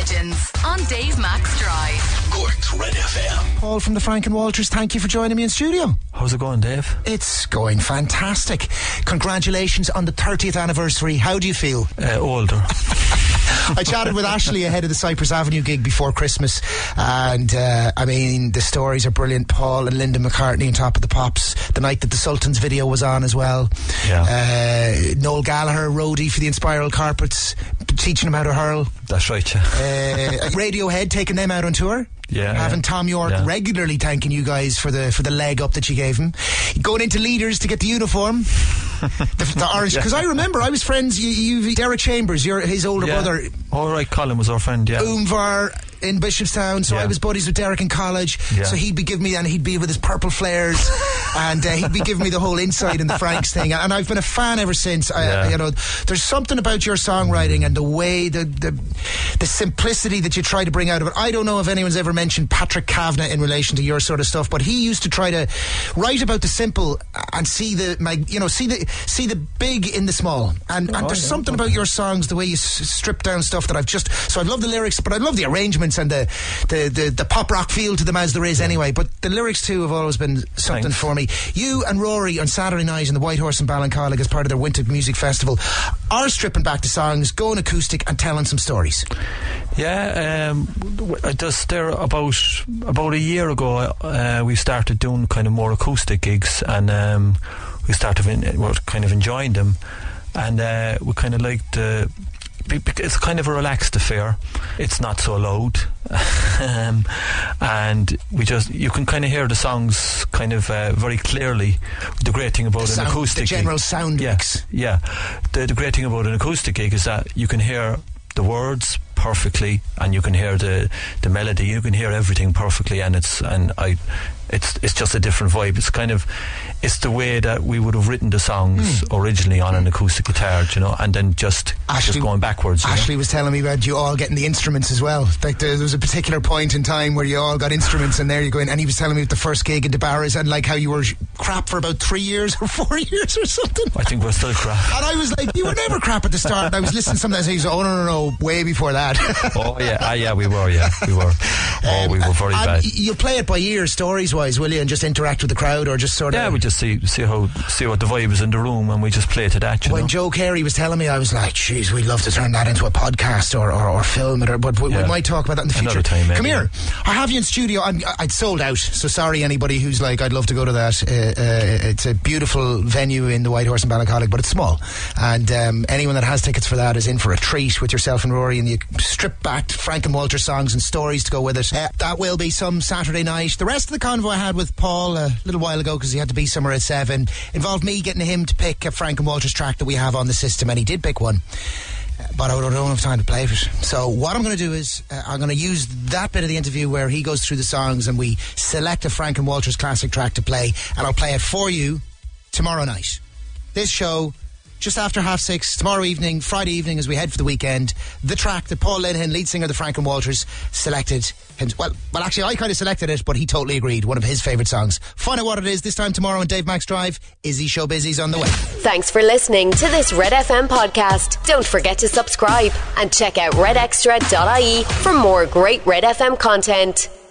Legends on Dave Max Drive. Cork's Red FM. Paul from the Frank and Walters, thank you for joining me in studio. How's it going, Dave? It's going fantastic. Congratulations on the 30th anniversary. How do you feel? Older. I chatted with Ashley ahead of the Cypress Avenue gig before Christmas, and I mean, the stories are brilliant. Paul and Linda McCartney on Top of the Pops, the night that the Sultans video was on as well. Yeah. Noel Gallagher, roadie for the Inspiral Carpets, teaching them how to hurl. That's right, yeah. Radiohead taking them out on tour. Yeah, having Tom York regularly thanking you guys for the leg up that you gave him. Going into Leaders to get the uniform, the orange. Because I remember I was friends. You Derek Chambers, his older brother. All right, Colin was our friend. Yeah, Umvar in Bishopstown, so I was buddies with Derek in college. So he'd be giving me, and he'd be with his purple flares, and he'd be giving me the whole insight in the Franks thing. And I've been a fan ever since. You know, there's something about your songwriting and the way the simplicity that you try to bring out of it. I don't know if anyone's ever mentioned Patrick Kavanagh in relation to your sort of stuff, but he used to try to write about the simple and see the big in the small. And there's something about your songs, the way you strip down stuff that I love the lyrics, but I love the arrangements and the pop rock feel to them as there is anyway. But the lyrics too have always been something for me. You and Rory on Saturday night in the White Horse in Ballincollig as part of their Winter Music Festival are stripping back the songs, going acoustic and telling some stories. Yeah, just there about a year ago we started doing kind of more acoustic gigs, and we're kind of enjoying them, and we kind of liked it's kind of a relaxed affair. It's not so loud, and you can kind of hear the songs kind of very clearly. The great thing about an acoustic gig, the general gig, sound mix. Yeah. The great thing about an acoustic gig is that you can hear the words perfectly, and you can hear the melody. You can hear everything perfectly, and it's just a different vibe. It's the way that we would have written the songs originally on an acoustic guitar, you know, and then just going backwards. Ashley was telling me about you all getting the instruments as well. Like there was a particular point in time where you all got instruments, and there you go in. And he was telling me about the first gig in DeBarras, and like how you were crap for about 3 years or 4 years or something. I think we're still crap. And I was like, you were never crap at the start. And I was listening sometimes, and he was like, oh no, way before that. Oh yeah, we were. We were very bad. You'll play it by ear, stories wise, will you, and just interact with the crowd, or just sort of? Yeah, we just see what the vibe is in the room, and we just play to that. When Joe Carey was telling me, I was like, "Jeez, we'd love to turn that into a podcast or film it, but we might talk about that in the future." Another time, maybe. Come here, I have you in studio. I'd sold out, so sorry anybody who's like, I'd love to go to that. It's a beautiful venue in the White Horse in Ballincollig, but it's small, and anyone that has tickets for that is in for a treat with yourself and Rory, and the stripped back Frank and Walter songs and stories to go with it. That will be some Saturday night. The rest of the convo I had with Paul a little while ago, because he had to be somewhere at 7, involved me getting him to pick a Frank and Walter's track that we have on the system, and he did pick one, but I don't have time to play it. So what I'm going to do is I'm going to use that bit of the interview where he goes through the songs and we select a Frank and Walter's classic track to play, and I'll play it for you tomorrow night. This show just after 6:30 tomorrow evening, Friday evening, as we head for the weekend. The track that Paul Lenihan, lead singer of the Frank and Walters, selected. Well, actually, I kind of selected it, but he totally agreed. One of his favourite songs. Find out what it is this time tomorrow on Dave Max Drive. Izzy Show Busy's on the way. Thanks for listening to this Red FM podcast. Don't forget to subscribe and check out redextra.ie for more great Red FM content.